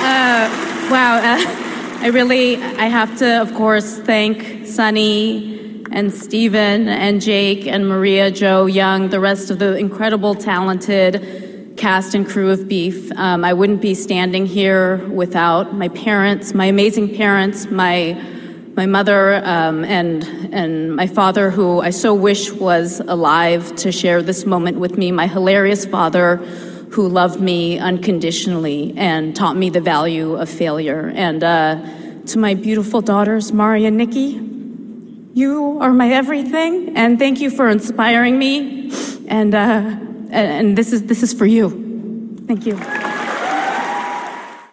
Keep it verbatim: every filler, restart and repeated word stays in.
Uh, wow. Uh, I really, I have to, of course, thank Sunny and Stephen and Jake and Maria Jo Young, the rest of the incredible, talented cast and crew of Beef. Um, I wouldn't be standing here without my parents, my amazing parents, my my mother um, and and my father, who I so wish was alive to share this moment with me. My hilarious father, who loved me unconditionally and taught me the value of failure. And uh, to my beautiful daughters, Mari and Nikki, you are my everything, and thank you for inspiring me. And uh, and this is this is for you. Thank you.